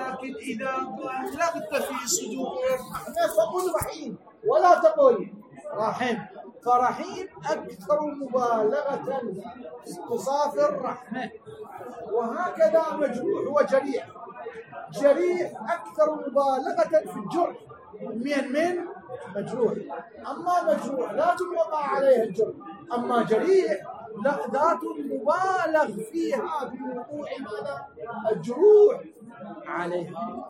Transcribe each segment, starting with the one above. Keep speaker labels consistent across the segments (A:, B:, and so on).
A: ولكن إذا بلغت في صدور
B: الرحمة فقل رحيم ولا تقل رحم، فرحيم أكثر مبالغة في اتصاف الرحمة. وهكذا مجروح وجريح. جريح أكثر مبالغة في الجرح من مجروح. أما مجروح لا تبقى عليه الجرح، أما جريح لا ذات مبالغ فيها بوقوع ماذا؟ الجروح عليها.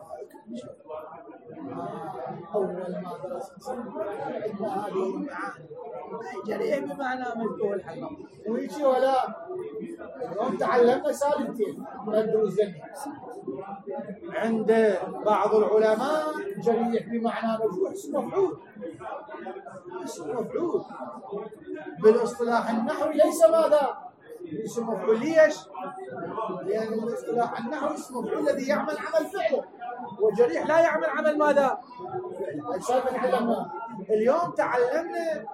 B: أول ما درست إن هذه المعاني جريح بمعنى مجروح الحق ويجي ولا. اليوم تعلمنا سالفتين ندرس عند بعض العلماء جريح بمعنى مجروح اسم مفعول. اسم مفعول بالاصطلاح النحوي ليس ماذا؟ اسم مفعول. ليش؟ لأن الاصطلاح النحوي اسم مفعول الذي يعمل عمل فعله، وجريح لا يعمل عمل ماذا؟ اليوم تعلمنا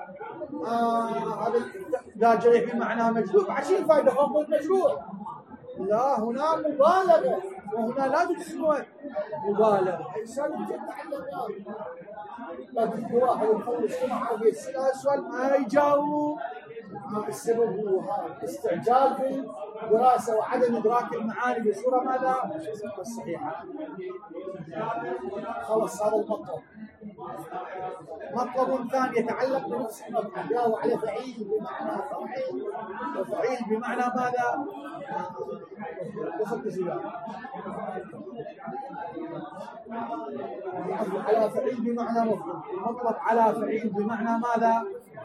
B: هذا جريح بمعنى مجروح. عشان فائدة فوق المجروح. لا هنا مبالغة وهنا لا تسمى مبالغة. لكن واحد يخلص ما عارف يسأل سؤال ما يجاوب. السبب هو استعجال في الدراسة وعدم إدراك المعاني بصورة ماذا؟ الصحيحة. خلص هذا المطلب. مطلب ثاني يتعلق بنفس المطلب، جاءوا على فعيل بمعنى فاعل وفعيل بمعنى ماذا؟ على فعيل بمعنى مفعول. المطلب على فعيل بمعنى ماذا؟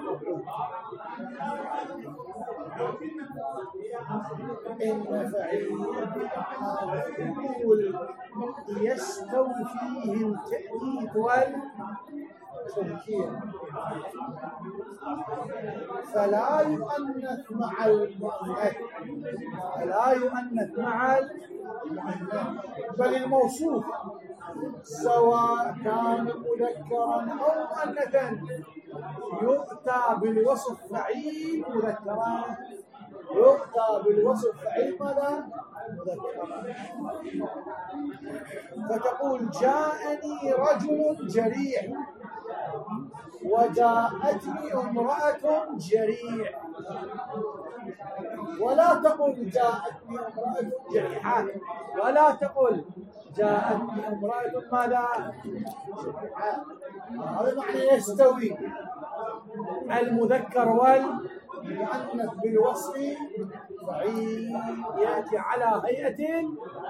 B: إن فعيل مفعول يستوي فيه التأكيد والتذكير، فلا يؤنث مع المؤنث، فلا يؤنث مع المؤنث، بل الموصوف سواء كان مذكرا أو مؤنثا يؤتى بالوصف فعيل مذكرا، يؤتى بالوصف فعيل ماذا؟ مذكرا. فتقول جاءني رجل جريح وجاءتني امرأة جريح، ولا تقل جاءتني امرأة جريحة، ولا تقل جاءتني امرأة ماذا؟ جريحة. هذا معنى يستوي المذكر والمؤنث بالوصف فعيل يأتي على هيئة.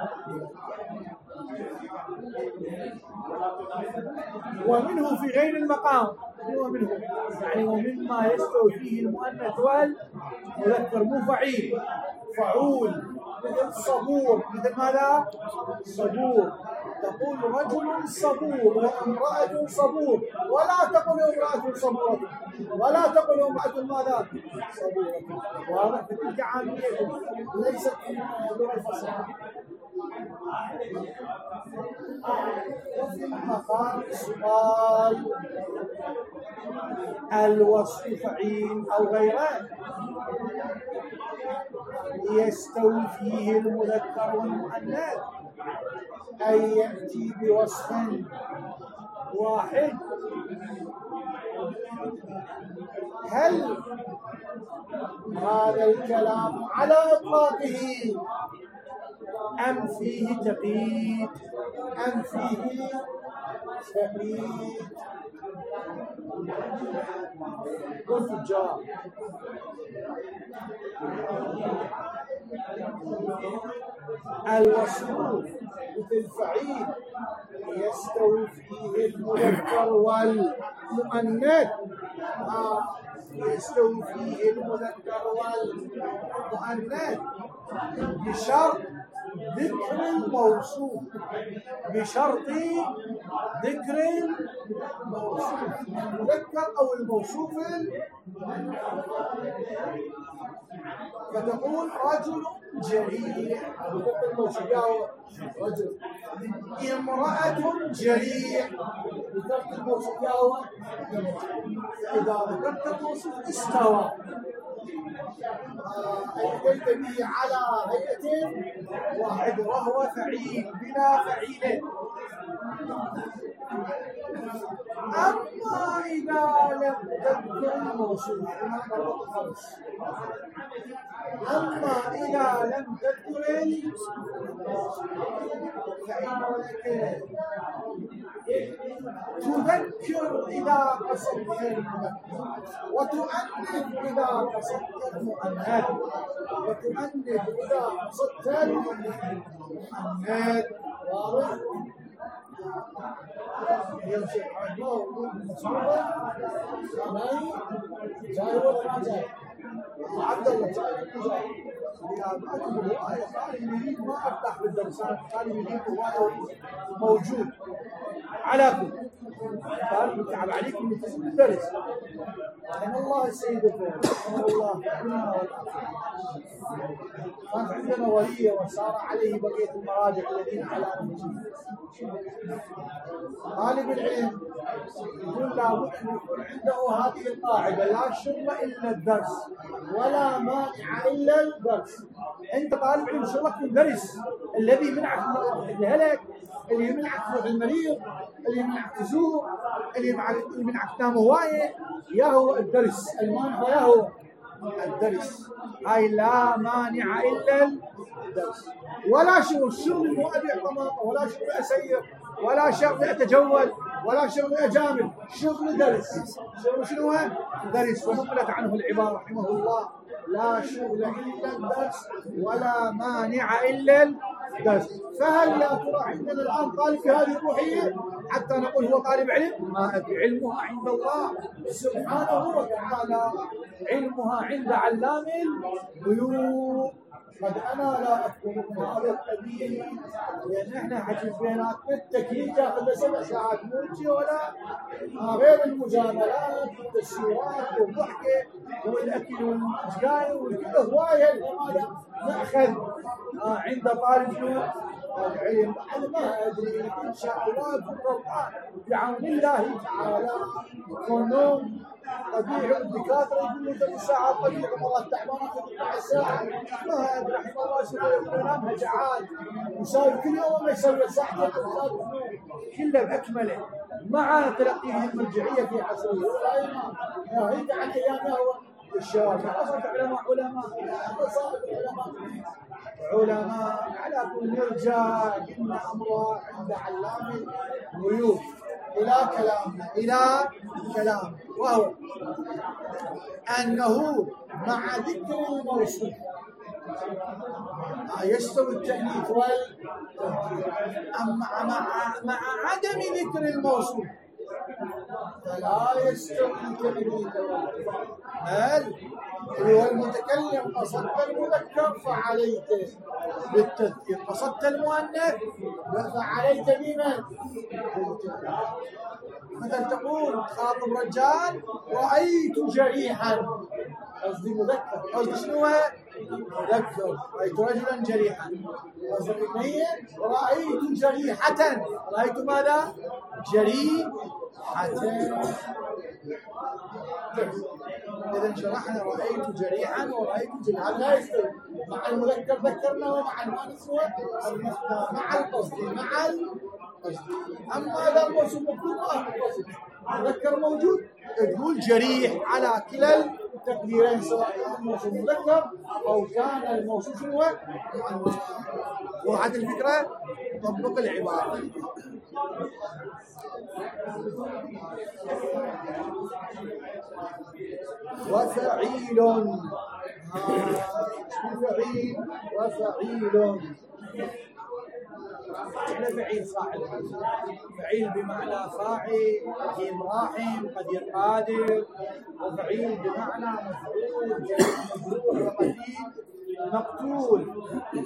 B: ومنه في غير المقام، ومنه يعني ومما يستوي فيه المؤنث والمذكر مو فعيل، فعول مثل صبور. مثل ماذا؟ صبور. تقول رجل صبور وامرأة صبور، ولا تقل امرأة صبورة، ولا تقل امرأة ماذا؟ صبورة. واضح؟ تلك عامية ليست من الفصاحة. وفي المقام سؤال الوصف فعيل أو غيره يستوي فيه المذكر والمؤنث أن يأتي بوصف واحد. هل هذا الكلام على إطلاقه أم فيه تقييد؟ أم فيه تقييد؟ قلت الجواب الوصف مثل فعيل يستوي فيه المذكر والمؤنث، يستوي فيه المذكر والمؤنث بشرط ذكر الموصوف، بشرط ذكر الموصوف المذكر أو الموصوف. فتقول رجل جريح، ذكر الموصوف رجل. امرأة جريح، ذكرت الموصوف إذا ذكرت الموصوف استوى. أتيت به على هيئة واحد وهو فعيل بلا فعيل. أما إذا لم تذكر الموصول، أما إذا لم تذكر فإنك تذكر إذا قصدت المذكر، وتؤنث إذا قصدت المؤنث، وتؤنث إذا قصدت المؤنث. واضح؟ يمشي جاي ولا ما جاي؟ عبد الله جاي. ما افتح بالدرس، قال يجيب روايه موجود على كل. قال متعب عليكم من الدرس. رحم الله السيد الفوزي، رحمه الله كلنا كانت عندنا وليه وسار عليه بقيه المراجع الذين على المجيد. طالب العلم يقول لابد ان يكون عنده هذه القاعده: لا شغل الا الدرس ولا مانع الا الدرس. انت طالب علم شغلك الدرس، الذي يمنعك من الهلك، اللي يمنعك تروح المريض، اللي يمنعك تزور، اللي يمنعك تنام هوايه، يا هو الدرس. المانع يا هو الدرس. هاي لا مانع الا الدرس. ولا الشغل مو ابيع طماطم، ولا شغل اسير، ولا شغل اتجول، ولا شغل اجامل، شغل درس. شغل شنو هو؟ درس. ونقلت عنه العباره رحمه الله: لا شغل الا الدرس ولا مانع الا الدرس. فهل لا ترى عندنا الان طالب في هذه الروحيه حتى نقول هو طالب علم؟ ما أدري. علمها عند الله سبحانه وتعالى، علمها عند علام الغيوب. قد انا لا اذكركم هذا الحديث لان احنا حكي بيناتنا التكليف تاخذ 7 ساعات، مو ولا غير المجاملات والتسويقات والضحكه والاكل والسجاير والكل هوايه. هذا ناخذ عند طالب العلم. انا ما ادري ان شاء الله بالقران بعون الله تعالى يكونون طبيعي. الدكاتره يقولوا 3 ساعات طبيعي، والله تعبان 12 ساعه. ما ادري رحم الله يقول ينام جعان يساوي كل يوم ما يسوي ساعه كله باكمله مع تلقيه المرجعيه في عصره. ناهيك عن ايامه هو الشباب صارت علماء على كل نرجع ان امره عند علام الغيوب. الى كلام وهو انه مع ذكر الموصول يستوي التأنيث والتذكير. اما مع عدم ذكر الموصول فلا يستوي التأنيث والتذكير. بل هو المتكلم قصدت المذكر فعليك بالتذكير، قصدت المؤنث فعليك بمن؟ مثلا تقول خاطب رجال: رأيت جريحا، قصدي مذكر. قصدي شنو؟ مذكر. رأيت رجلا جريحا. قصدي ميت: رأيت جريحة. رأيت ماذا؟ جريحة. إذا شرحنا رأيت جريحا ورأيت جريحا. لا يستوي. مع المذكر ذكرنا، ومع المؤنث مع القصد. أما إذا الموصول مكتوب مذكر موجود تقول جريح على كلا التقديرين، سواء كان الموصول مذكر أو كان الموصول شنو؟ مؤنث. وهذه الفكرة طبق العبارة. وفعيل فعيل وفعيل. احنا فعيل صاحب، فعيل بمعنى فاعل، قديم راحم، قدير قادر. وفعيل بمعنى مفعول، مفعول وقديم مقتول.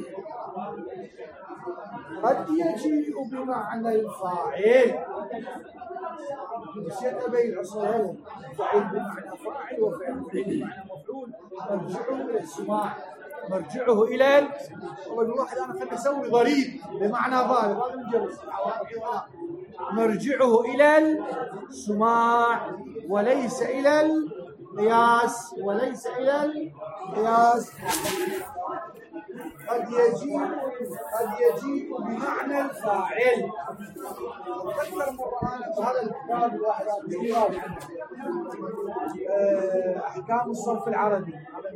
B: قد يجيء بمعنى الفاعل. نسيت ابين اصلين: فعيل بمعنى فاعل وفعل بمعنى مفعول. مرجعه الى السماع، مرجعه الى والواحد انا خليني اسوي ضريب بمعنى ضارب، هذا الجلس. مرجعه الى السماع وليس الى القياس وليس إلى القياس. قد يجيء بمعنى الفاعل. أذكر مرة أنا بهذا الكتاب الواحد أحكام الصرف العربي،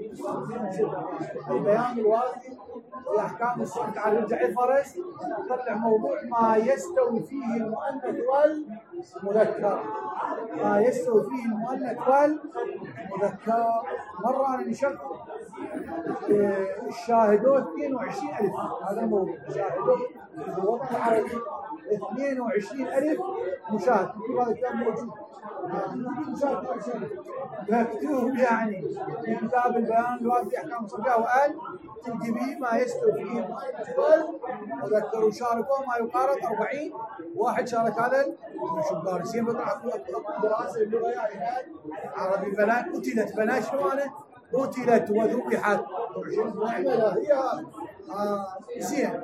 B: البيان الوافي لأحكام الصرف العربي، يرجع الفرس طلع موضوع ما يستوي فيه المؤنث والمذكر. ما يستوي فيه المؤنث والمذكر. مرة أنا نشرت الشاهدوت 22,000، هذا الموضوع. الشاهدوت في الوطن العربي 22,000 مشاهد. هذا الكلام موجود مكتوب يعني في كتاب البيان الوافي احكام الصرفيه، وقال تنتبه ما يستوي فيه المؤنث والمذكر. وشاركوا ما يقارب 40 واحد شارك. هذا شو الدارسين بتعرفوا دراسه اللغه يعني عربي. بنات قتلت، بنات شنو انا قتلت وذبحت. هي زين.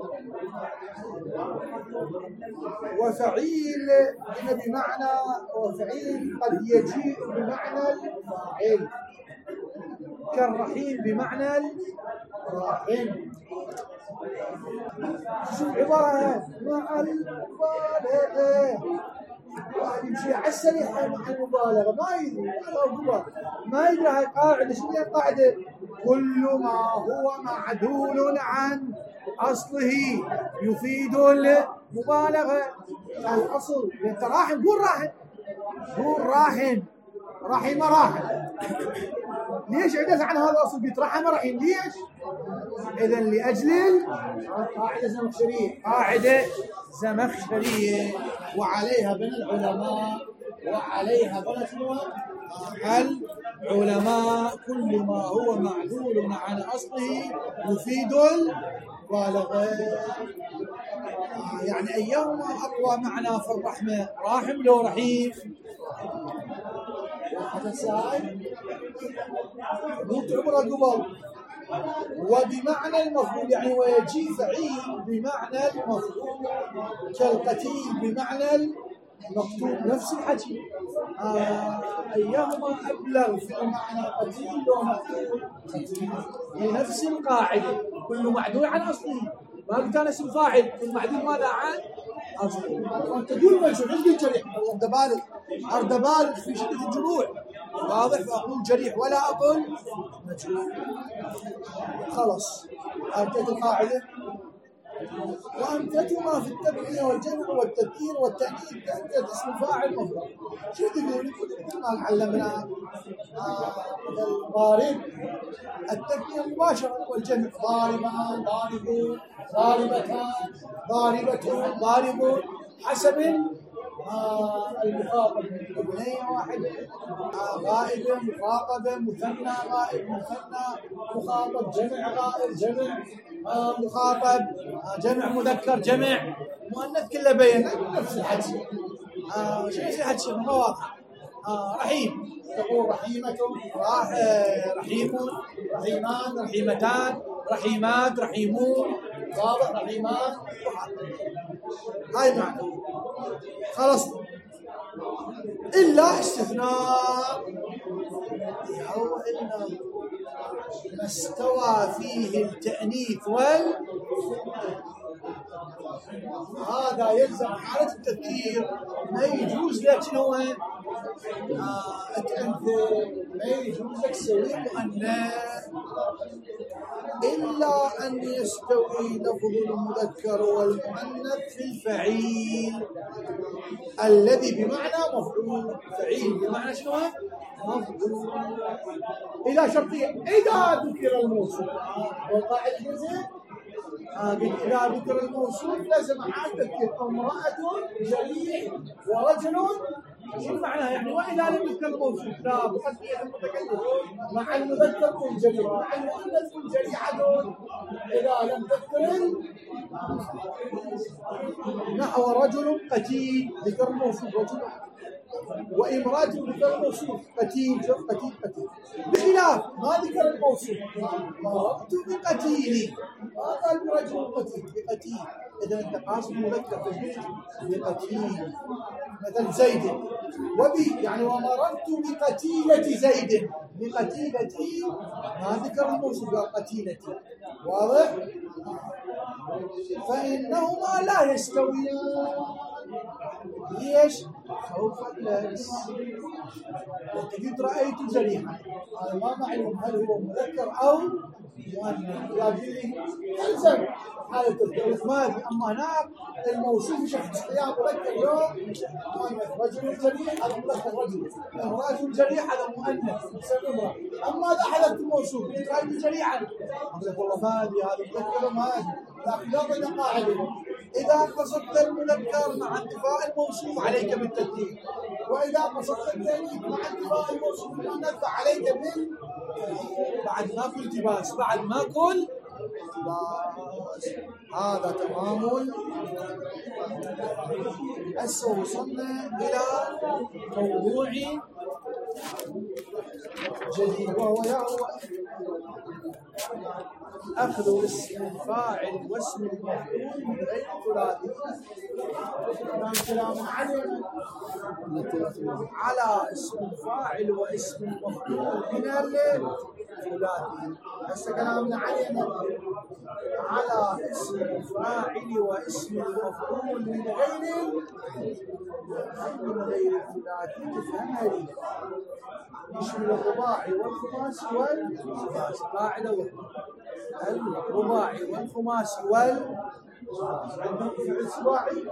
B: وفعيل بمعنى، وفعيل قد يجيء بمعنى الفاعل، كالرحيم بمعنى الراحم. شو العبارة؟ مع المبالغة. واحد يمشي على السريع مع المبالغة ما يدري، ما يدري هاي قاعدة. شنو هي القاعدة؟ كل ما هو معدول عن أصله يفيد المبالغة. الأصل أنت راحم، قول راحم، قول راحم، رحم راحم. ليش عدت عن هذا الأصل؟ قلت رحم رحيم. ليش؟ إذا لأجل قاعدة زمخشرية، قاعدة زمخشرية، وعليها بنى العلماء، وعليها بنى العلماء كل ما هو معدول عن أصله يفيد المبالغة. يعني أيهما أقوى معنى في الرحمة؟ راحم لو رحيم؟ هذا سائل قلت عمره قبل. وبمعنى المفعول يعني ويجي فعيل بمعنى المفعول، كالقتيل بمعنى المقتول. نفس الحكي. أيهما أبلغ في معنى قتيل ومقتول؟ لنفس القاعدة، كل معدول عن أصله. ما قلت أنا اسم فاعل، المعدول ماذا عن أصله. أنت تقول مجهول، ايش قلت جريح؟ أرد بالغ في شدة الجروح، واضح؟ فأقول جريح ولا أقول مجهول. خلاص أردت القاعدة. وأمثلتهما في التبعية والجمع والتذكير والتأنيث تأتي اسم فاعل مفرد. شو تقول؟ مثل ما علمنا الضارب التذكير مباشرة، والجمع ضاربان ضاربون ضاربتان ضاربة ضاربون، حسب المخاطب. ابنية واحدة، غائبة مخاطبة، مثنى غائب مثنى مخاطب، جمع غائب جمع مخاطب، جمع مذكر جمع مؤنث، كله بين نفس الحكي. شنو الحكي؟ مواقع. رحيم تقول رحيمة، رحيم، رحيمان، رحيمتان، رحيمات، رحيمون، واضح؟ رحيمان. هاي معنى. خلص إلا استثناء، هو إن ما استوى فيه التأنيث هذا يلزم حالة التذكير. ما يجوز لك شنو تأنثر، ما يجوز لك تسوي مؤنث، إلا أن يستوي لفظ المذكر والمؤنث في الفعيل الذي بمعنى مفعول. فعيل بمعنى شنو؟ مفعول. إذا شرطية، إذا ذكر الموصول. والقاعدة جزء إذا ذكر الموصول لازم تذكر امرأة جريح ورجل. شو معناها يعني؟ وإذا لم يذكر الموصول لا بقدية المتكلم مع المذكر كن جريح، مع المؤنث كن جريحة. إذا لم تذكر نحو رجل قتيل، ذكر الموصول رجل وامرأة ذكر الموصوف قتيل، شوف قتيل قتيل، بخلاف ما ذكر الموصوف ضربت بقتيلي، ما قال برجل قتيل بقتيل. إذا أنت قاصد مذكر تجريد بقتيل، مثل زيد وبي يعني ومررت بقتيلة زيد، بقتيلتي ما ذكر الموصوف قال قتيلتي، واضح؟ فإنهما لا يستويان. ليش؟ خوف اللبس. وقد رأيت جريحا، هذا ما معلوم هل هو مذكر أو مؤنث، لكن يلزم حالة الثالث ماضي. أما هناك الموصوف شخص قيام مذكر يوم مؤنث، رجل جريح هذا مذكر رجل، امرأة جريح هذا مؤنث يسمى امرأة. أما إذا حذفت الموصوف رأيت جريحا أقول لك والله ماضي هذا مذكر ماضي، لكن لا بد قاعدة إذا قصدت المذكر مع انتفاء الموصوف عليك بالترتيب، وإذا قصدت التأنيث مع انتفاء الموصوف بالمؤنث فعليك بعد ما كل التباس، بعد ما كل التباس. هذا تمام. هسه وصلنا إلى موضوع جديد، وهو أخذ اسم الفاعل واسم المفعول من غير ثلاثي. كلام على اسم الفاعل واسم المفعول من الثلاثي. هسه كلامنا على اسم الفاعل واسم المفعول من غير الثلاثي. تفهمها لي؟ يشمل الرباعي والخماسي والثلاثي. قاعدة الرباعي والخماسي عندنا فعل سباعي،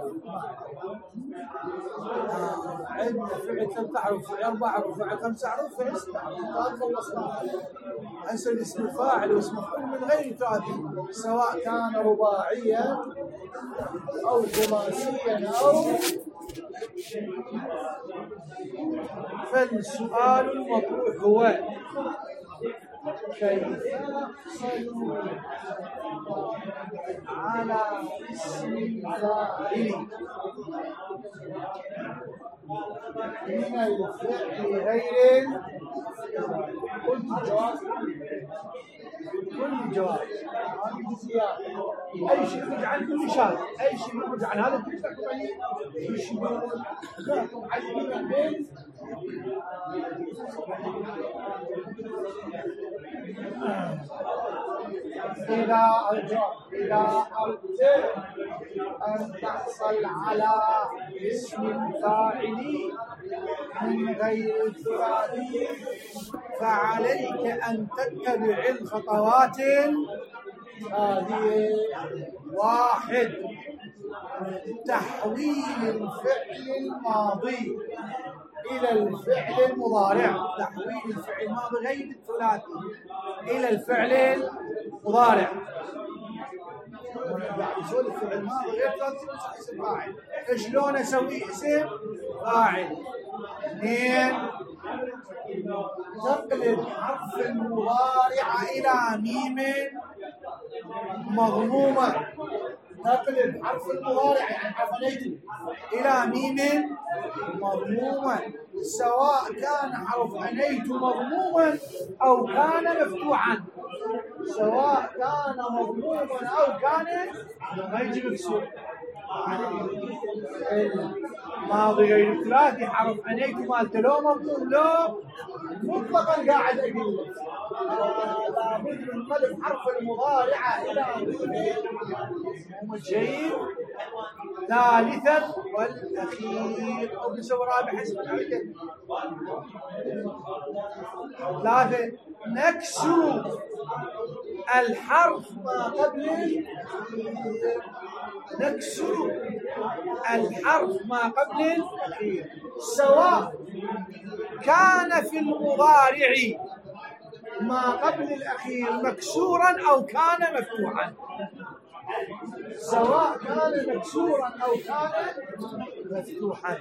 B: عندنا فعل 3 أحرف، فعل 4 أحرف، فعل 5 أحرف، فعل 6 أحرف. خلصنا. هسه اسم الفاعل واسم المفعول من غير ثلاثي، سواء كان رباعيا أو خماسيا أو. فالسؤال المطروح هو كيف يحصل على اسم الفاعل من الفعل غير. قلت الجواب، كل الجواب اي شيء يخرج عن كل شيء، اي شيء يخرج عن هذا الجزء نحكم عليه البيت. إذا أردت أن تحصل على اسم الفاعل من غير الثلاثي فعليك أن تتبع الخطوات هذه. 1. تحويل الفعل الماضي إلى الفعل المضارع. تحويل الفعل الماضي غير الثلاثي إلى الفعل المضارع. شلون الفعل الماضي غير ثلاثي اسم فاعل؟ شلون أسوي اسم فاعل؟ 2. تقلب حرف المضارع إلى ميم مضمومة. تقلب حرف المضارع يعني حرف نيتي إلى ميم مضمومة، سواء كان حرف أنيت مضموما أو كان مفتوحا. سواء كان مضموما أو كان ما يجي مكسور. ماضي غير ثلاثي حرف أنيت مالته لو مضموم لو مطلقا قاعد أقول لك لابد من قلب حرف المضارع إلى مضموم. جيد. 3 والأخير أو نسوي رابع حسب الحركة. 3. نكسر الحرف ما قبل نكسر الحرف ما قبل الأخير، سواء كان في المضارع ما قبل الأخير مكسورا أو كان مفتوحا. سواء كان مكسورا أو كان مفتوحا.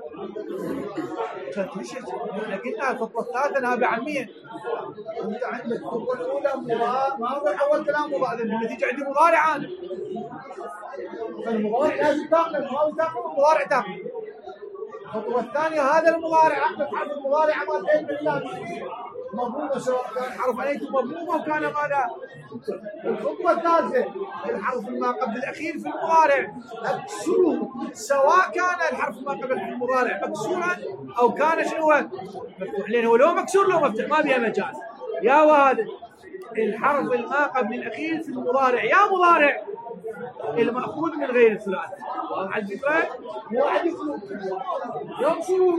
B: احنا قلنا الخطوة الثالثة نابعة عن 100. انت عندك الخطوة الأولى ماضي، أول كلام مضارع، النتيجة عندي مضارعان. فالمضارع لازم تاخذ، الماضي تاخذ، المضارع تاخذ. الخطوة الثانية هذا المضارع أخذ حرف المضارع مرتين بالله مضمومة، سواء كان حرف أليت مضمومة وكان ماذا؟ الخطوة الثالثة الحرف ما قبل الأخير في المضارع مكسور، سواء كان الحرف ما قبل في المضارع مكسورا أو كان شنو؟ مفتوح، لأنه لو مكسور لو مفتوح ما بها مجال. يا وهذا الحرف ما قبل الأخير في المضارع يا مضارع المأخوذ من غير الثلاثي، على الفكرة واحد يخلق يوم شروط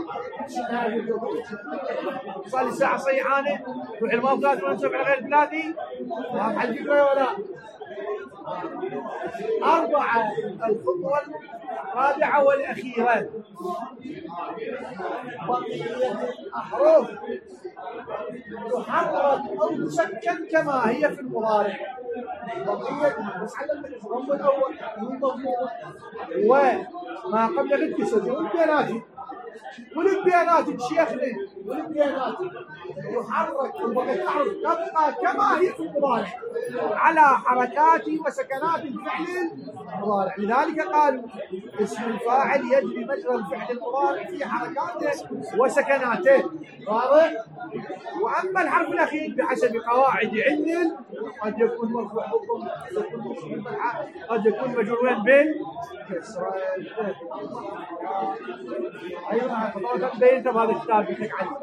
B: صار لي ساعة صيحانة روح الماء ثلاثي ونسوي على غير الثلاثي، على الفكرة ولا؟ أربعة الخطوة الرابعة والأخيرة بقية الأحرف تحرك أو تسكن كما هي في المضارع. بقية بس علمت الضم الأول وما قبل الكسر والبيانات والبيانات شيخنا والبيانات يحرك وبقية الأحرف تبقى كما هي في المضارع على حركات وسكنات الفعل المضارع. لذلك قالوا اسم الفاعل يجري مجرى الفعل المضارع في حركاته وسكناته، واضح؟ واما الحرف الاخير بحسب قواعد علم قد يكون مرفوع بالضم، قد يكون مرفوع بالفتحه، قد يكون مجرور بالكسر. ايوه خطوات بينت بهذا الكتاب يحكي عنه.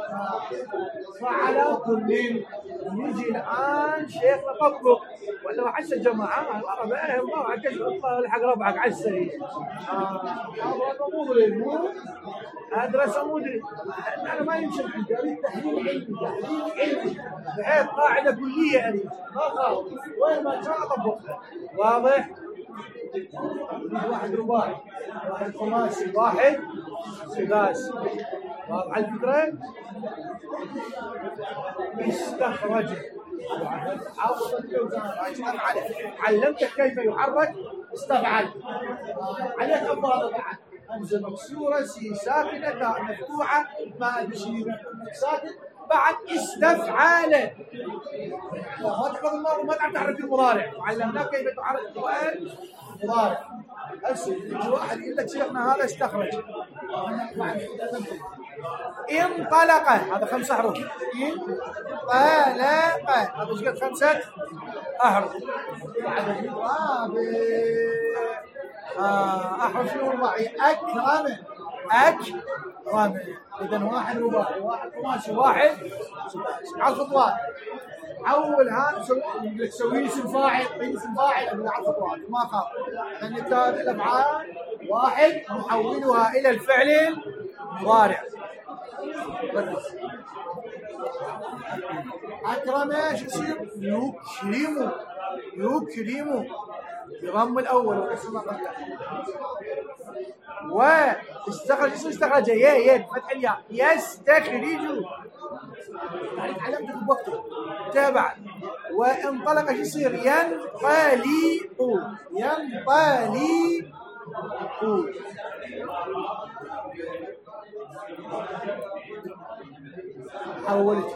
B: فعلى كل يجي الان شيخنا طبق ولا حس الجماعه والله بقى والله عجز الله الحق ربعك على السريع. هذا مو مو ادرس مدري انا ما يمشي عندي اريد تحليل علمي، تحليل علمي بحيث قاعده كليه اريد ما خاف وين ما شاء اطبقها. واضح؟ واحد رباعي واحد خماسي واحد سداسي. واضح على الفكره؟ استخرج علمتك كيف يحرك استفعل عليك أفضل بعد همزة مكسورة سين ساكنة تاء مفتوحة ما أدري ساكن بعد استفعال. ما تحفظ الماضي ما تعرف تحرك المضارع، وعلمناك كيف تحرك المضارع. هسه يجي واحد يقول لك شيخنا هذا استخرج انطلق، هذا 5 حروف. انطلق هذا ايش قد 5 احرف. احرف شنو رباعي؟ اكرم اكرم. اذا واحد رباعي واحد خماسي واحد سداسي. على الخطوات اولها تسوي اسم فاعل، اسم فاعل على الخطوات ما خاف، لان هذه الافعال واحد نحولها الى الفعل المضارع. اكرم ايش يصير؟ يكرم يكرم بضم الاول وكسر ما قبله. واستخرج اسم استخرج يا بفتح الياء يستخرج يعني علمت بوقته تابع. وانطلق ايش يصير؟ ينطلق ينطلق. حولت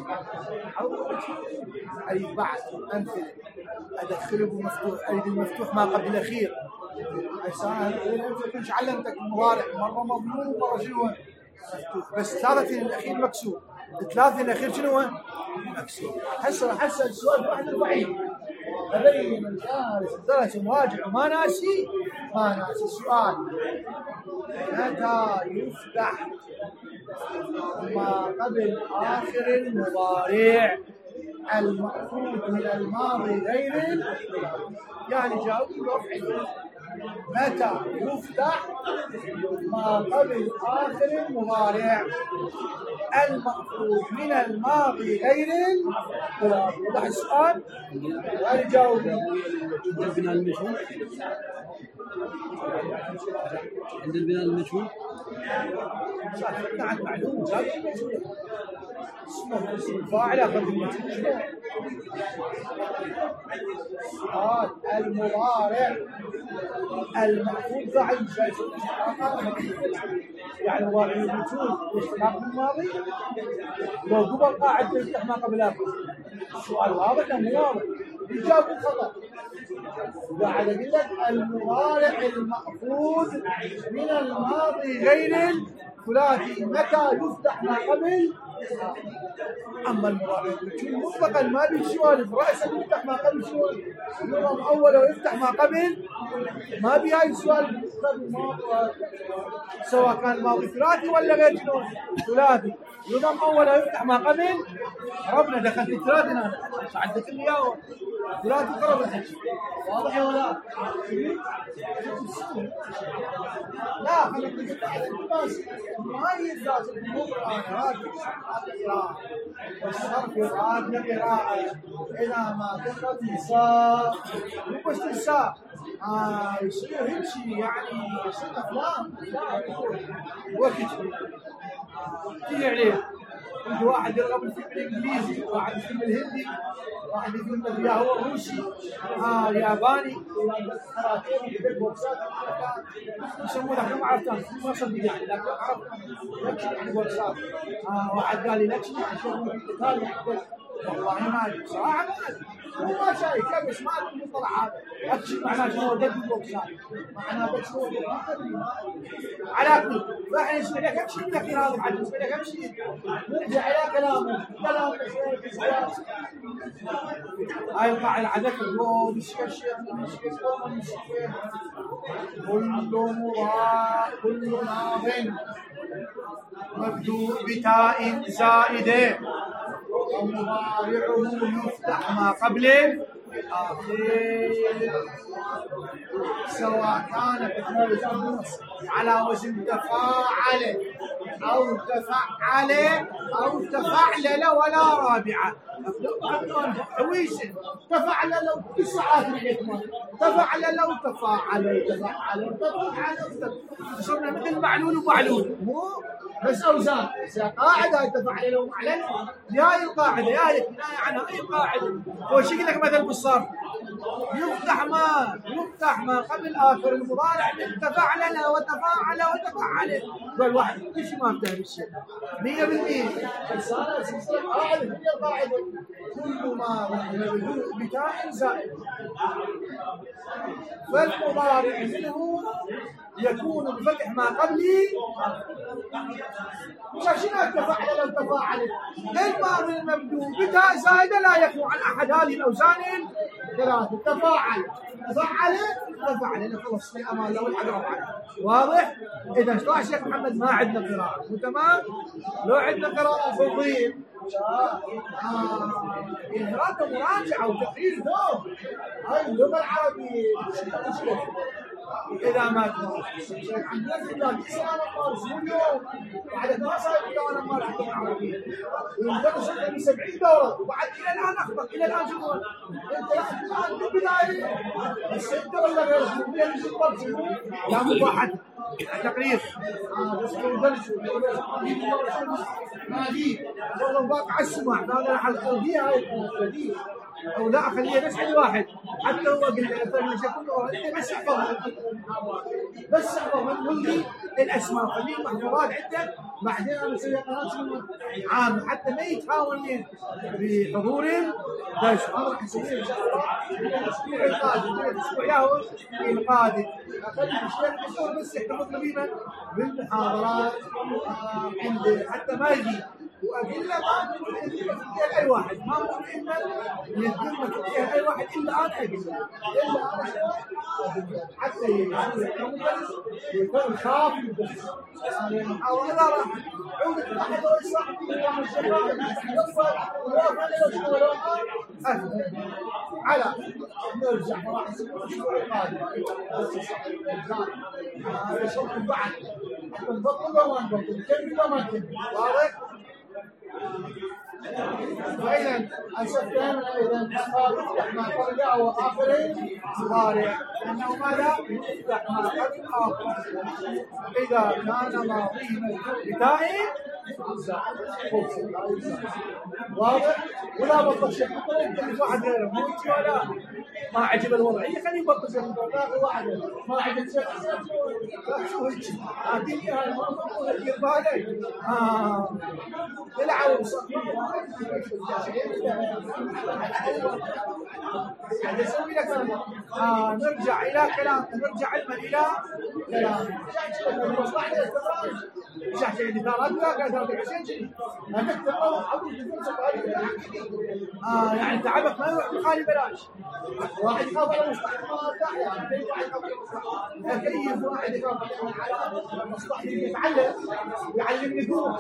B: اي بعد امثله ادخله بمفتوح ايدي المفتوح ما قبل الاخير. كنت علمتك المضارع مره مضمون ومره شنو مفتوح، بس ثلاثه الاخير مكسور، ثلاثه الاخير شنو مكسور. هسه السؤال واحد الوحيد ابين الجالس الدرس مراجع وما ناسي السؤال متى يفتح ما قبل آخر المضارع المأخوذ من الماضي غير يعني جاوب رفعي. متى يفتح ما قبل آخر المضارع المأخوذ من الماضي غير المضارع. وضح السؤال وأنا جاوب.
C: عند البناء المجهول عند البناء المجهول
B: عن معلوم جاب اسم الفاعل اخذ المجهول. المضارع المأخوذ فاعل يعني مضارع المجهول يشتغل بالماضي لو قبل قاعد يفتح ما قبل اخر. السؤال واضح ولا مو واضح؟ يجاوب الخطأ. بعد اقول لك المضارع المأخوذ من الماضي غير ثلاثي متى يفتح ما قبل. اما المضارع مطلقا ما في سوالف، راسا يفتح ما قبل سوالف، يضم اوله ويفتح ما قبل، ما في هاي السوالف. سواء كان ماضي ثلاثي ولا غير شنو ثلاثي، يضم اوله ويفتح ما قبل. ربنا دخلت الثلاثي انا عدت لي اياه ثلاثي قرب الحكي، واضح ولا لا؟ خليك بس هاي الذات القرآن هذه القراءة والصرف يراد قراءة إلى ما دخلت النساء مو بس النساء يصير يمشي يعني يصير أفلام وقت تيجي عليه. كل واحد يرغب الفيلم الانجليزي، واحد الفيلم الهندي، واحد الفيلم اللي هو الروسي، الياباني، يسمونه احنا ما عرفنا ما صدق يعني، لكن عرفنا لكشن يعني بوكسات. واحد قال لي لكشن يعني شغل قتال يعني. والله ما ادري صراحه ما ادري، ما شايف بس ما ادري المصطلحات. لكشن معناه شنو دق بوكسات، معناه بس هو على كل واحد يسمع لك امشي لك هذا بعد يسمع لك امشي نرجع الى كلامه كلام هاي القاعده على ذكر لو الشيخ كل ماض مبدوء بتاء زائده ومضارعه يفتح ما قبله سواء كانت على وزن تفاعل أو تفعل أو تفعلل ولا رابعة. حويسن تفعل لو 9 الحكمة، تفعل لو تفاعل صرنا مثل معلول ومعلول، مو بس أوزان. قاعدة تفعل لو معلل، هاي القاعدة هاي الكناية عنها أي قاعدة. هو شكلك مثل بالصرف يفتح ما قبل آخر المضارع من تفعل وتفاعل وتفعل. قال واحد ايش ما افتح بالشيء 100%. بس انا سلسله قاعده هي القاعده كل ما مبدوء بتاء زائد، فالمضارع منه يكون بفتح ما قبله. شنو تفعل لو تفاعل؟ الماضي المبدوء بتاء زائده لا يكون عن احد هذه الاوزان ثلاثه. تفاعل تفعل خلص في امان لو الحق واضح. اذا ايش راح شيخ محمد؟ ما عندنا قراءه مو تمام. لو عندنا قراءه فضيل إنهاء مراجعه وتقرير دوم. هاي اللغه العربيه إذا ما عندنا في البلاد بعد ما صار الدورة مالت اللغة العربية وندرس 70 دورة وبعد إلى الآن أخبط إلى الآن شنو؟ أنت الآن في البداية بس أنت ولا غيرك لا مو واحد تقرير بس ندرس ما في والله باقي على السماع. هذا الحلقة فيها هاي الحلقة أو لا أخليها بس عند واحد حتى هو قلت له أنت بس احفظ من ولدي الأسماء خليه محفوظات عندك. بعدين أنا أسوي قناة عامة حتى ما يتهاون بحضور الدرس. أنا راح أسويه إن شاء الله الأسبوع القادم الأسبوع ياهو القادم. أخلي الشيخ الدكتور بس يحتفظ قريبا بالمحاضرات عندي حتى ما يجي وأقول له ما نقول إلا أي واحد، ما نقول إلا للذمة فيها أي واحد إلا أنا أقول له إلا أنا حتى يكون خاف يدرس. المحاضرة راح عودة أحد ويشرح في الشباب على نرجع راح نسوي الأسبوع القادم شرح بعد نبطل ولا نبطل كيف ما نكمل واضح. فإذا أسفنا إذا يفتح ما قبل أو آخره مضارع أنه ماذا؟ يفتح ما قبل آخر إذا كان ماضيه بتاء واضح. ولا بطل شيء حتى واحد غيره مو ولا ما عجب الوضعية خليه يبطل شيء واحد ما عجب شيء شو هيك هذه هاي ما بطل كثير بالك العب اسوي لك نرجع إلى كلام، نرجع علما إلى كلام. مش أحسن اللي ترى يعني تعبك ما يروح بخالي بلاش. واحد يخاف على مصلحته يعني كيف واحد يخاف على مصلحته يتعلم ويعلمني قوة.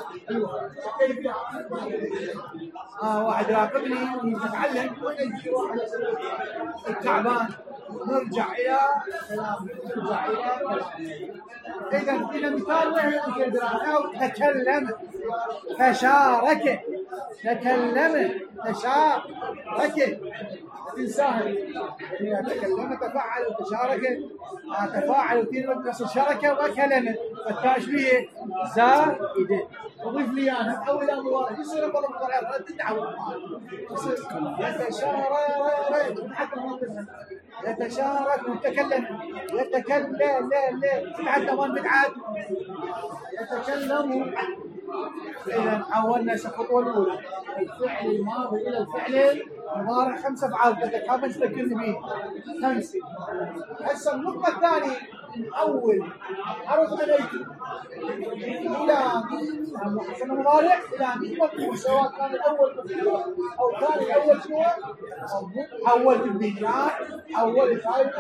B: واحد يراقبني ويتعلم ويجي واحد التعبان. نرجع إلى كلام، نرجع إلى كلام. إذا مثال وين تكلم فشارك، تكلم فشارك تنساها يعني تكلم تفاعل وتشارك تفاعل وتين نفس الشركة وكلمة فالتاشبيه زائدة. أضيف لي أنا أول أموال يصير بالله مضارع تتعود يصير يتشارك حتى ما تفهم يتشارك ويتكلم يتكلم لا حتى ما نتعاد يتكلم. إذا حولنا الخطوة الأولى الفعل الماضي إلى الفعل المضارع 5 أفعال كم تذكرني به 5. هسه النقطة الثانية أول عرض عليكم إلى حسن المضارع إلى مين مفعول سواء كان الأول مفعول أو كان الأول شنو أول بالبناء أول خارج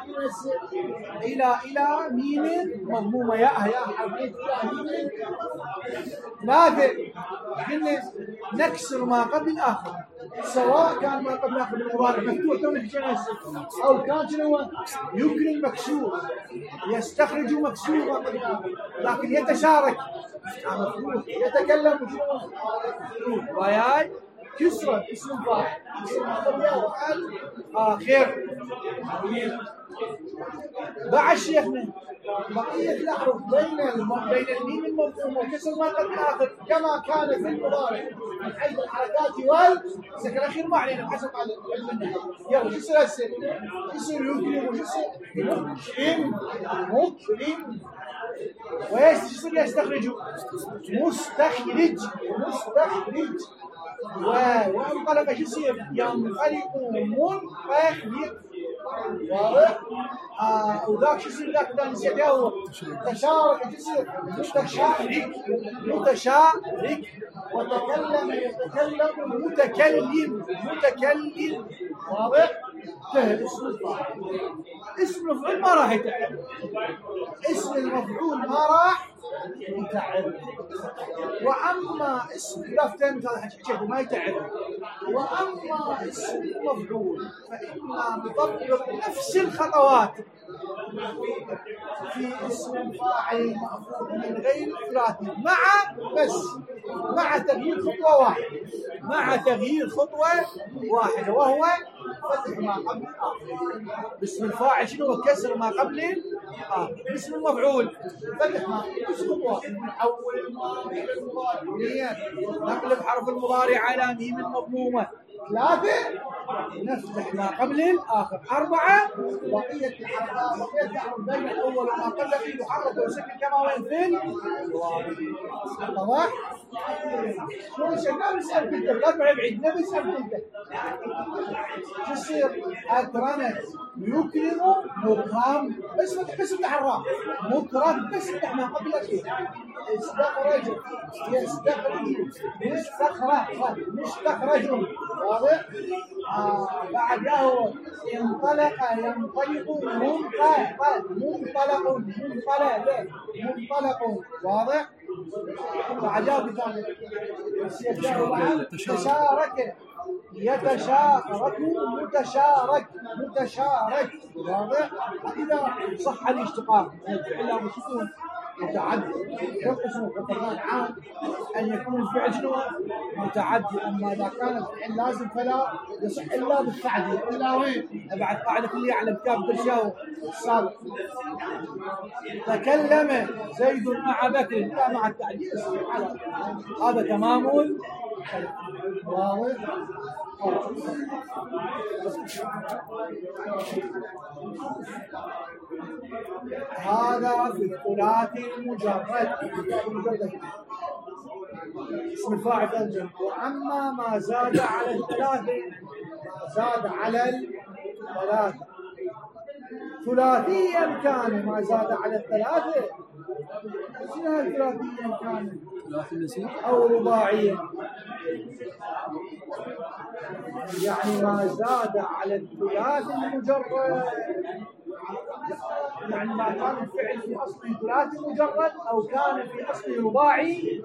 B: إلى ميم مضمومة يا حبيبي إلى ميم 3 قلنا نكسر ما قبل الآخر سواء كان ما قبل الآخر المضارع مفتوح أو كان شنو يمكن المكسور يستخرج مكسور ما قبل الآخر لكن يتشارك يتكلم وياي كسرة اسم فاعل خير بعد شيخنا بقية الأحرف بين الميم المضموم وكسر ما قبل الآخر كما كان في المضارع من حيث الحركات والسكن الأخير ما علينا حسب على يلا شو يصير هسه؟ يصير يكرم وشو يصير؟ مكرم ويش يصير يستخرج؟ مستخرج وانقلب شو يصير؟ ينقلب منقلب واضح؟ وذاك شو يصير ذاك اللي نسيته هو تشارك يصير متشارك وتكلم يتكلم متكلم واضح؟ اسم المفعول ما راح يتعب اسم المفعول ما راح يتعب واما اسم لفتين هذا حكيت ما يتعب واما اسم المفعول فإنا نطبق نفس الخطوات في اسم الفاعل مأخوذ من غير الثلاثي مع تغيير خطوة واحدة وهو فتح ما قبل الآخر. باسم الفاعل شنو كسر ما قبل الآخر. باسم المفعول فتح ما اسم واحد من أول الماضي إلى المضارع نقلب حرف المضارع على ميم المضمومة 3 نفتح ما قبل الآخر 4 بقية الحركات بين الأول وما قبل يحرك ويسكن كما وين فين واضح؟ شو شغال نسأل كنت لا تبعد بعيد نبي نسأل كنت شو يصير؟ أكرمت يكرم مكرم بس افتح الراء مكرم بس افتح ما قبل الأخير استخرج مستخرج واضح؟ بعده انطلق منطلق واضح؟ بعده بثاني تشارك يتشارك متشارك واضح؟ إذا صح الاشتقاق الفعل لا سكون متعدي ينقسم القرآن عام أن يكون الفعل شنو متعدي أما إذا كان الفعل لازم فلا يصح إلا بالتعديل إلا وين بعد قاعدة اللي يعلم كتاب برشاو السابق تكلم زيد مع بكر لا مع التعديل هذا تمام واضح هذا في الثلاثي المجرد اسم الفاعل تنجم واما ما زاد على الثلاثه ثلاثيا كان ما زاد على الثلاثة. شنو ثلاثيا كان؟
C: ثلاثي المسيح
B: أو رباعيا، يعني ما زاد على الثلاث المجرد، يعني ما كان الفعل في أصله ثلاثي مجرد أو كان في أصله رباعي.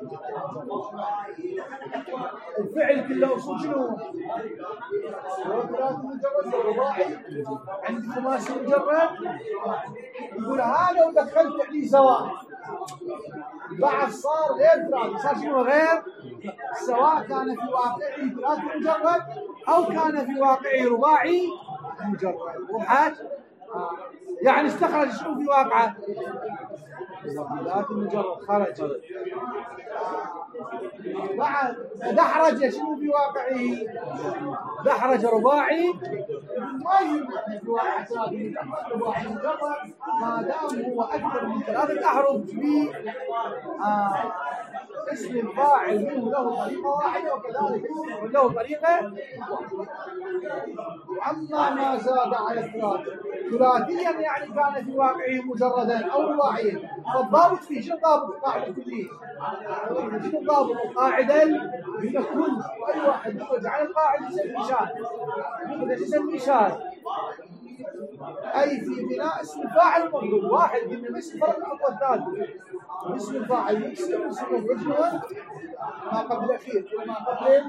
B: الفعل كله أصول شنو؟ هو ثلاثي مجرد ورباعي. عندي خماسي مجرد، يقول هذا ودخلت عليه سواء، بعد صار غير ثلاثي، صار شنو غير؟ سواء كان في واقعه ثلاثي مجرد أو كان في واقعه رباعي مجرد. وضحت؟ يعني استخرج شنو في واقعه؟ ثلاثي مجرد خرج. بعد دحرج شنو في واقعه؟ دحرج رباعي، ما يمكن في واقع ثلاثي رباعي مجرد ما دام هو أكثر من ثلاثة أحرف في اسم الفاعل منه له طريقة واحدة وكذلك اسم له طريقة. أما ما زاد على الثلاثة ثلاثيا يعني كان في واقعه مجردا أو رباعيا. فالضابط فيه شنو ضابط القاعدة الكلية؟ شنو ضابط القاعدة؟ بين كل أي واحد يخرج عن القاعدة يسمي مثال. يسمي مثال أي في بناء اسم الفاعل المطلوب. واحد قلنا بس فرق الخطوة الثالثة، اسم الفاعل يكسر اسم المفعول ما قبل الأخير وما قبل،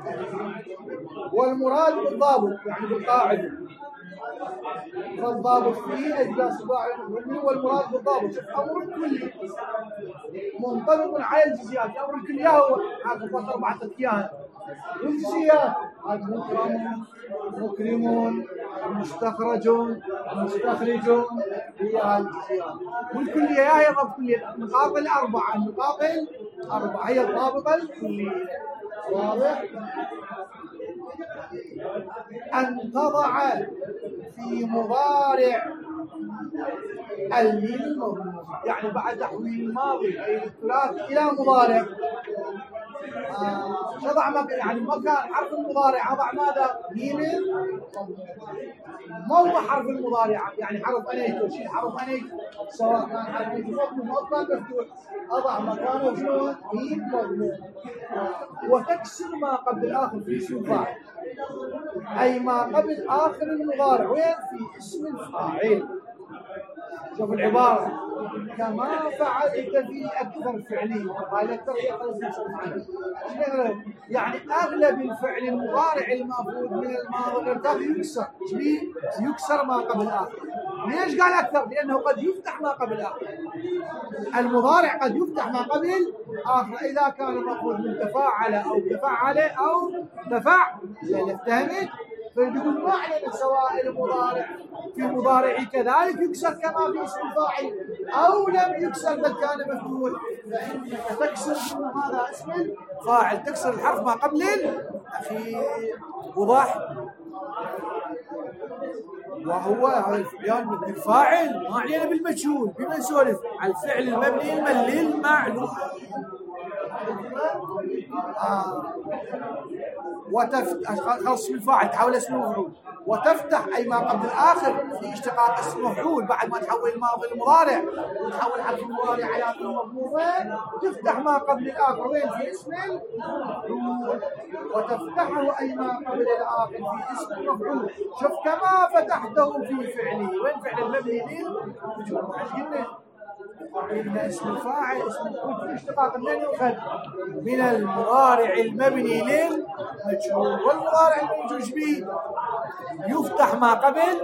B: والمراد بالضابط يعني بالقاعدة. فالضابط فيه أجلاس الفاعل المفعول والمراد بالضابط. شوف أمر كلي منطبق على الجزئيات. أمر الكلي هو هذا فقط 4 أركان، والجزئيات مكرم مكرمون مستخرجون مستخرجون هي هذه الجزئيات. والكلية هي ضبط كلية النقاط الأربعة. النقاط الأربعة هي الضابطة الكلية. واضح؟ أن تضع في مضارع الميم المضموم، يعني بعد تحويل الماضي أي الثلاثي إلى مضارع تضع يعني مكان حرف المضارع أضع ماذا؟ ميم موضع حرف المضارع، يعني حرف أنيت وشيل حرف أنيت سواء كان حرف أنيت مضموم أو كان مفتوح أضع مكانه شنو؟ ميم مضموم. وتكسر ما قبل الآخر في اسم الفاعل، أي ما قبل آخر المضارع وين؟ في اسم الفاعل. شوف العبارة كما فعلت في أكثر فعلي. هذا أكثر يعني أغلب الفعل المضارع المأخوذ من الماضي الارتفاع يكسر. يكسر ما قبل الآخر. ليش قال أكثر؟ لأنه قد يفتح ما قبل الآخر. المضارع قد يفتح ما قبل آخر إذا كان مأخوذ من تفاعل أو تفعل أو تفعل. فهمت؟ فيقول معنى سواء المضارع في مضارع كذلك يكسر كما في اسم الفاعل أو لم يكسر بل كان مفتوح، فإنك تكسر هذا اسم الفاعل، تكسر الحرف ما قبل الأخير. وضح؟ وهو هذا الفعل مثل الفاعل ما علينا بالمجهول. بما نسولف على الفعل المبني للمعلوم. خلص اسم الفاعل تحول اسم المفعول. وتفتح أي ما قبل الآخر في اشتقاق اسم المفعول بعد ما تحول الماضي المضارع وتحول حرف المضارع على المضمومة تفتح ما قبل الآخر وين؟ في اسم المفعول. وتفتحه أي ما قبل الآخر في اسم المفعول. شوف كما فتحته في فعله. وين فعل المبني للمجهول؟ قلنا اسم الفاعل اسم المفعول في اشتقاق منين يؤخذ؟ من المضارع المبني للمجهول. والمضارع المبني به يفتح ما قبل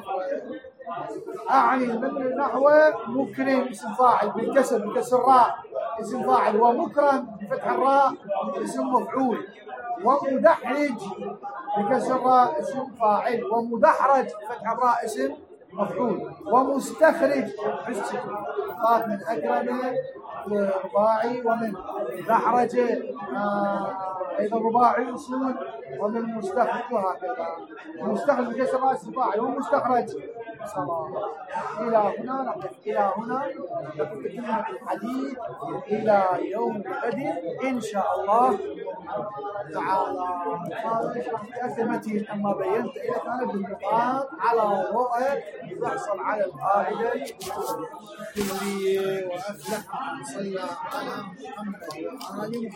B: أعني المبني نحو مكرم اسم فاعل بالكسر بكسر الراء اسم فاعل، ومكرم بفتح الراء اسم مفعول، ومدحرج بكسر الراء اسم فاعل، ومدحرج بفتح الراء اسم مفعول، ومستخرج قاف من أكرم رباعي، ومن دحرج أيضا رباعي أصول، ومن مستخرج وهكذا. مستخرج بكسر راس الفاعل، ومستخرج صلاة. إلى هنا نقف، إلى هنا نقف بكلمة الحديث إلى يوم غد إن شاء الله تعالى. هذا يشرح متين، أما بينت لك أنا بالنقاط على رؤية يحصل على القاعدة الكلية. وأفلح من صلى على محمد وآل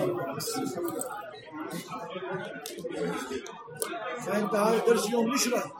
B: محمد. فأنت هذا درس يوم نشرة.